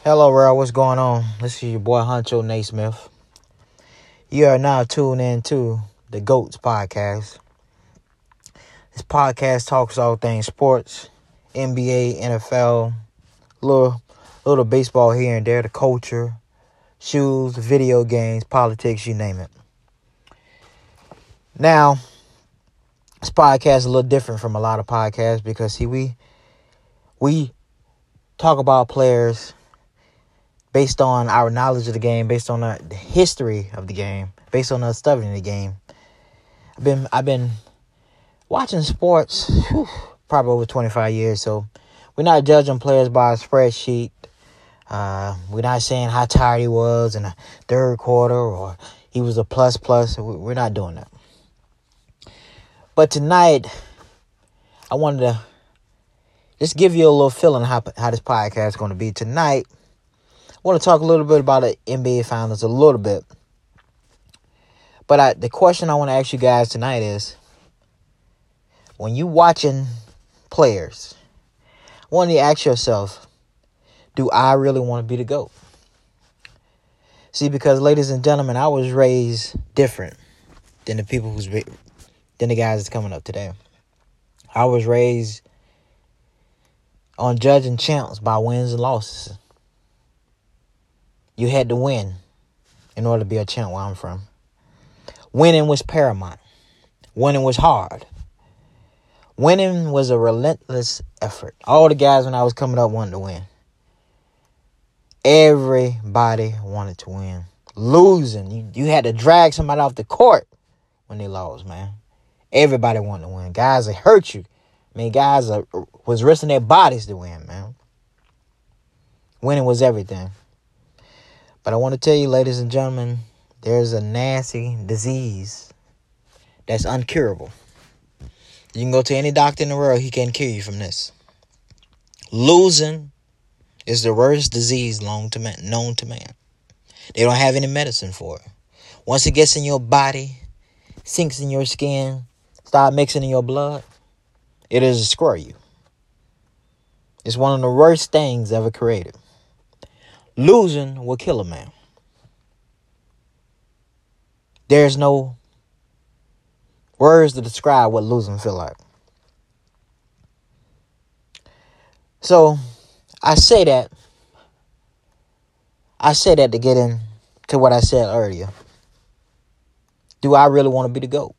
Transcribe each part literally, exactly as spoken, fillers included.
Hello, world. What's going on? This is your boy Huncho Naismith. You are now tuned in to the GOATS podcast. This podcast talks all things sports, N B A, N F L, little little baseball here and there, the culture, shoes, video games, politics, you name it. Now, this podcast is a little different from a lot of podcasts because see, we we talk about players based on our knowledge of the game, based on the history of the game, based on us studying the game. I've been I've been watching sports whew, probably over twenty-five years, so we're not judging players by a spreadsheet. Uh, we're not saying how tired he was in the third quarter or he was a plus plus. We're not doing that. But tonight, I wanted to just give you a little feeling how how this podcast is going to be tonight. I want to talk a little bit about the N B A Finals, a little bit. But I, the question I want to ask you guys tonight is, when you watching players, I want you to ask yourself, do I really want to be the GOAT? See, because ladies and gentlemen, I was raised different than the people who's than the guys that's coming up today. I was raised on judging champs by wins and losses. You had to win in order to be a champ where I'm from. Winning was paramount. Winning was hard. Winning was a relentless effort. All the guys when I was coming up wanted to win. Everybody wanted to win. Losing, you, you had to drag somebody off the court when they lost, man. Everybody wanted to win. Guys that hurt you. I mean, guys uh, was risking their bodies to win, man. Winning was everything. But I want to tell you, ladies and gentlemen, there's a nasty disease that's uncurable. You can go to any doctor in the world, he can't cure you from this. Losing is the worst disease known to man. Known to man. They don't have any medicine for it. Once it gets in your body, sinks in your skin, start mixing in your blood, it will destroy you. It's one of the worst things ever created. Losing will kill a man. There's no words to describe what losing feel like. So, I say that. I say that to get into what I said earlier. Do I really want to be the GOAT?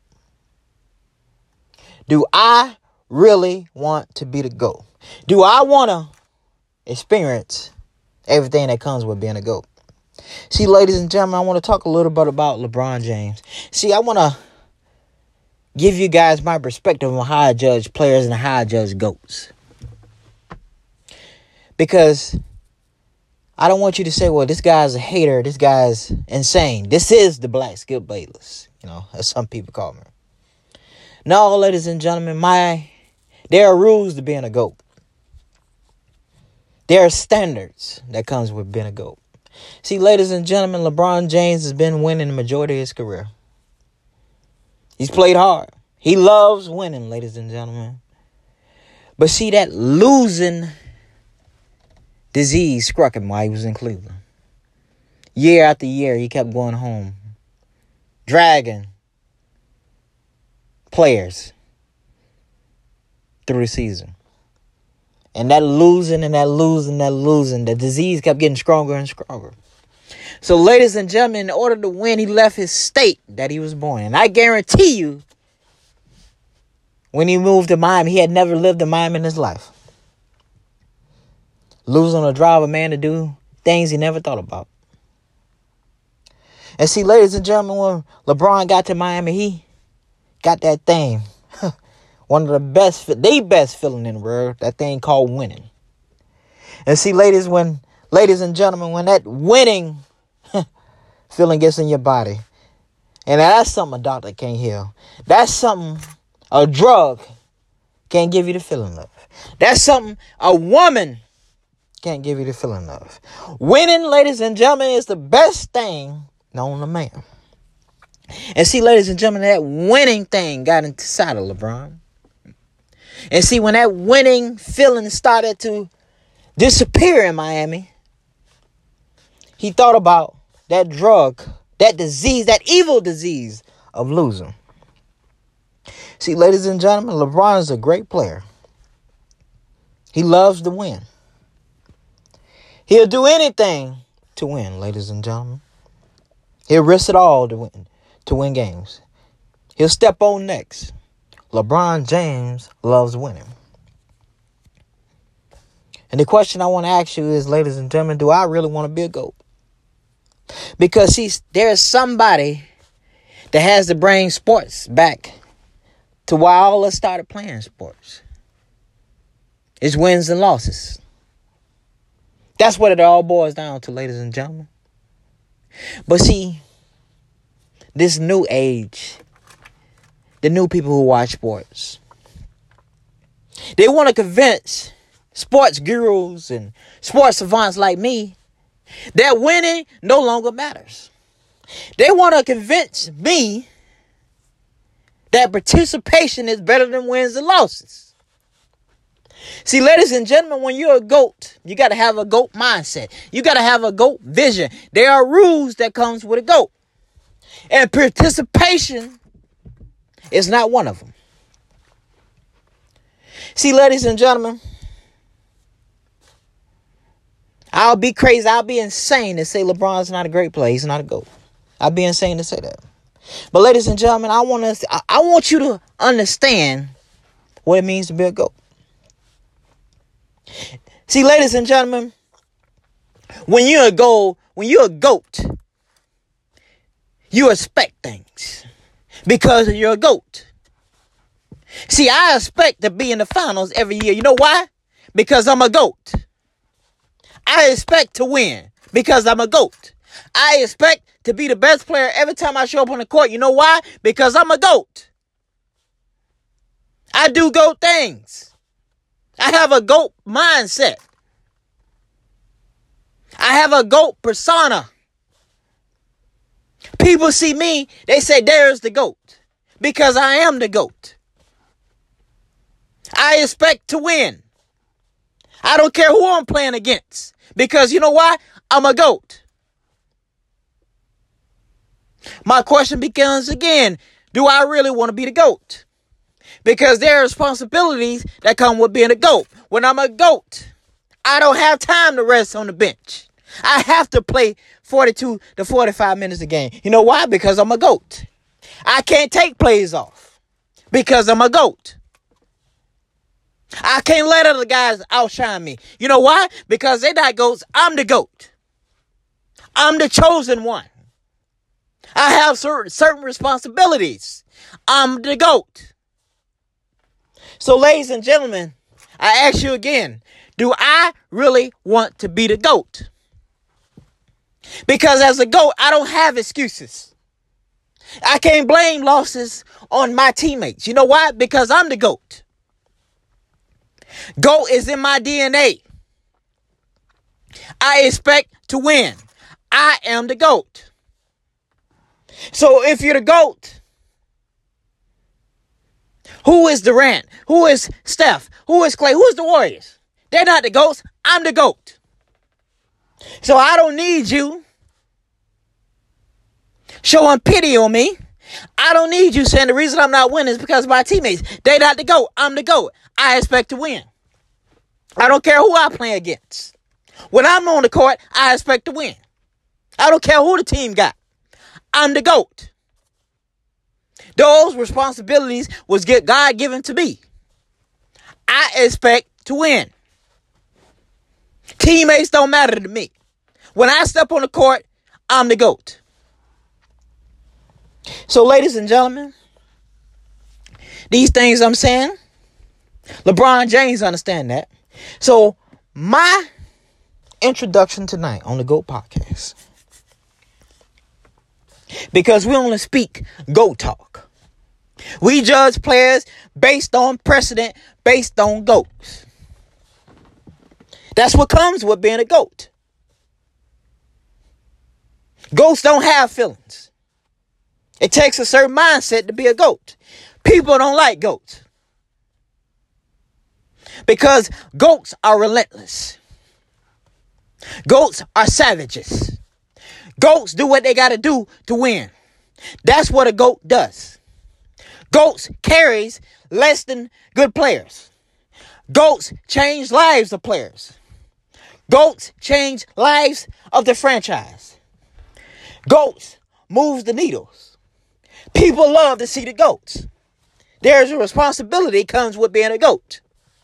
Do I really want to be the GOAT? Do I want to experience everything that comes with being a GOAT? See, ladies and gentlemen, I want to talk a little bit about LeBron James. See, I want to give you guys my perspective on how I judge players and how I judge GOATs. Because I don't want you to say, well, this guy's a hater, this guy's insane. This is the Black Skip Bayless, you know, as some people call me. No, ladies and gentlemen, my there are rules to being a GOAT. There are standards that comes with being a GOAT. See, ladies and gentlemen, LeBron James has been winning the majority of his career. He's played hard. He loves winning, ladies and gentlemen. But see, that losing disease struck him while he was in Cleveland. Year after year, he kept going home, dragging players through the season. And that losing and that losing, that losing, the disease kept getting stronger and stronger. So, ladies and gentlemen, in order to win, he left his state that he was born in. And I guarantee you, when he moved to Miami, he had never lived in Miami in his life. Losing will drive a man to do things he never thought about. And see, ladies and gentlemen, when LeBron got to Miami, he got that thing. One of the best, the best feeling in the world, that thing called winning. And see, ladies, when, ladies and gentlemen, when that winning feeling gets in your body, and that's something a doctor can't heal. That's something a drug can't give you the feeling of. That's something a woman can't give you the feeling of. Winning, ladies and gentlemen, is the best thing known to man. And see, ladies and gentlemen, that winning thing got inside of LeBron. And see, when that winning feeling started to disappear in Miami, he thought about that drug, that disease, that evil disease of losing. See, ladies and gentlemen, LeBron is a great player. He loves to win. He'll do anything to win, ladies and gentlemen. He'll risk it all to win, to win games. He'll step on next. LeBron James loves winning. And the question I want to ask you is, ladies and gentlemen, do I really want to be a GOAT? Because, see, there's somebody that has to bring sports back to why all of us started playing sports. It's wins and losses. That's what it all boils down to, ladies and gentlemen. But see, this new age, the new people who watch sports, they want to convince sports gurus and sports savants like me that winning no longer matters. They want to convince me that participation is better than wins and losses. See, ladies and gentlemen, when you're a GOAT, you got to have a GOAT mindset. You got to have a GOAT vision. There are rules that comes with a GOAT. And participation is not one of them. See, ladies and gentlemen, I'll be crazy. I'll be insane to say LeBron's not a great player. He's not a GOAT. I'll be insane to say that. But ladies and gentlemen, I want to, I, I want you to understand what it means to be a GOAT. See, ladies and gentlemen, when you're a GOAT, when you're a GOAT, you expect things because you're a GOAT. See, I expect to be in the finals every year. You know why? Because I'm a GOAT. I expect to win because I'm a GOAT. I expect to be the best player every time I show up on the court. You know why? Because I'm a GOAT. I do GOAT things. I have a GOAT mindset. I have a GOAT persona. People see me, they say, there's the GOAT. Because I am the GOAT. I expect to win. I don't care who I'm playing against. Because you know why? I'm a GOAT. My question becomes again, do I really want to be the GOAT? Because there are responsibilities that come with being a GOAT. When I'm a GOAT, I don't have time to rest on the bench. I have to play forty-two to forty-five minutes a game. You know why? Because I'm a GOAT. I can't take plays off because I'm a GOAT. I can't let other guys outshine me. You know why? Because they're not GOATs. I'm the GOAT. I'm the chosen one. I have certain, certain responsibilities. I'm the GOAT. So, ladies and gentlemen, I ask you again, do I really want to be the GOAT? Because as a GOAT, I don't have excuses. I can't blame losses on my teammates. You know why? Because I'm the GOAT. GOAT is in my D N A. I expect to win. I am the GOAT. So if you're the GOAT, who is Durant? Who is Steph? Who is Clay? Who is the Warriors? They're not the GOATs. I'm the GOAT. So I don't need you showing pity on me. I don't need you saying the reason I'm not winning is because of my teammates. They're not the GOAT. I'm the GOAT. I expect to win. I don't care who I play against. When I'm on the court, I expect to win. I don't care who the team got. I'm the GOAT. Those responsibilities was get God given to me. I expect to win. Teammates don't matter to me. When I step on the court, I'm the GOAT. So, ladies and gentlemen, these things I'm saying, LeBron James understand that. So, my introduction tonight on the GOAT podcast, because we only speak GOAT talk. We judge players based on precedent, based on GOATs. That's what comes with being a GOAT. GOATs don't have feelings. It takes a certain mindset to be a GOAT. People don't like GOATs. Because GOATs are relentless. GOATs are savages. GOATs do what they got to do to win. That's what a GOAT does. GOATs carries less than good players. GOATs change lives of players. GOATs change lives of the franchise. GOATs moves the needles. People love to see the GOATs. There's a responsibility comes with being a GOAT.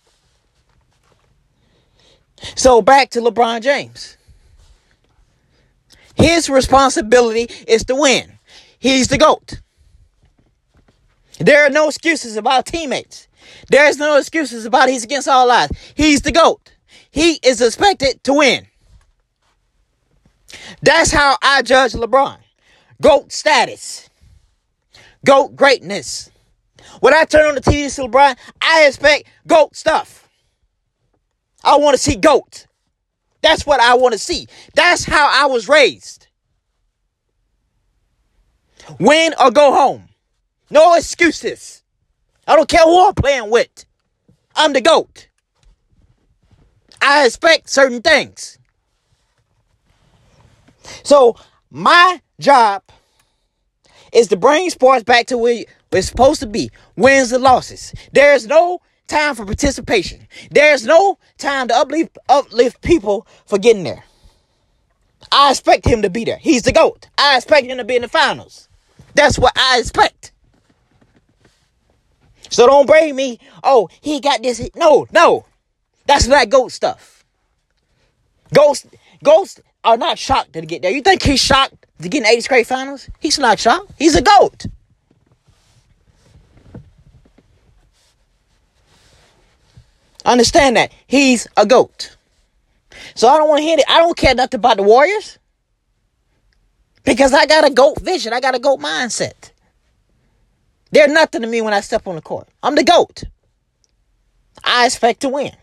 So back to LeBron James. His responsibility is to win. He's the GOAT. There are no excuses about teammates. There's no excuses about he's against all odds. He's the GOAT. He is expected to win. That's how I judge LeBron. GOAT status. GOAT greatness. When I turn on the T V to see LeBron, I expect GOAT stuff. I want to see GOAT. That's what I want to see. That's how I was raised. Win or go home. No excuses. I don't care who I'm playing with. I'm the GOAT. I expect certain things. So my job is to bring sports back to where it's supposed to be. Wins and losses. There's no time for participation. There's no time to uplift, uplift people for getting there. I expect him to be there. He's the GOAT. I expect him to be in the finals. That's what I expect. So don't blame me. Oh, he got this. No, no. That's not GOAT stuff. Ghosts, ghosts are not shocked to get there. You think he's shocked to get in eighty straight finals? He's not shocked. He's a GOAT. Understand that. He's a GOAT. So I don't want to hear it. I don't care nothing about the Warriors. Because I got a GOAT vision. I got a GOAT mindset. They're nothing to me when I step on the court. I'm the GOAT. I expect to win.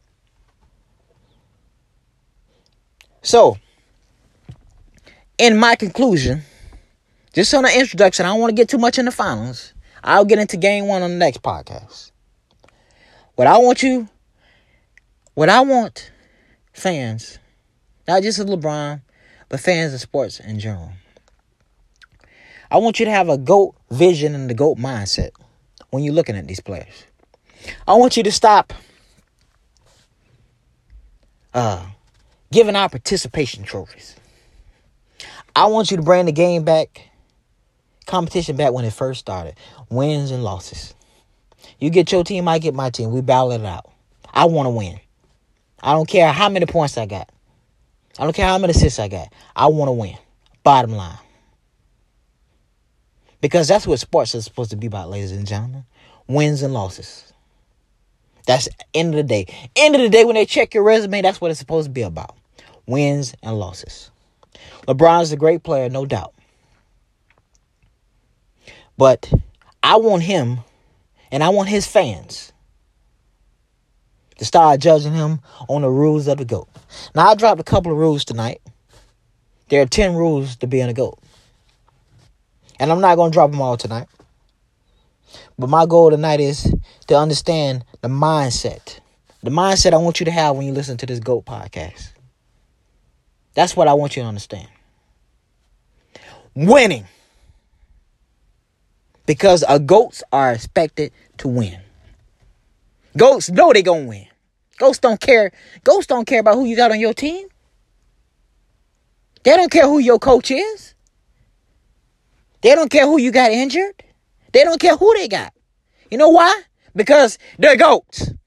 So, in my conclusion, just on the introduction, I don't want to get too much in the finals. I'll get into game one on the next podcast. What I want you, what I want fans, not just of LeBron, but fans of sports in general. I want you to have a GOAT vision and the GOAT mindset when you're looking at these players. I want you to stop uh, giving out participation trophies. I want you to bring the game back, competition back when it first started. Wins and losses. You get your team, I get my team. We battle it out. I want to win. I don't care how many points I got. I don't care how many assists I got. I want to win. Bottom line. Because that's what sports is supposed to be about, ladies and gentlemen. Wins and losses. That's end of the day. End of the day, when they check your resume, that's what it's supposed to be about. Wins and losses. LeBron is a great player, no doubt. But I want him, and I want his fans, to start judging him on the rules of the GOAT. Now, I dropped a couple of rules tonight. There are ten rules to being a GOAT. And I'm not going to drop them all tonight. But my goal tonight is to understand the mindset. The mindset I want you to have when you listen to this GOAT podcast. That's what I want you to understand. Winning. Because a GOATs are expected to win. GOATs know they're going to win. GOATs don't care. GOATs don't care about who you got on your team. They don't care who your coach is. They don't care who you got injured. They don't care who they got. You know why? Because they're GOATs.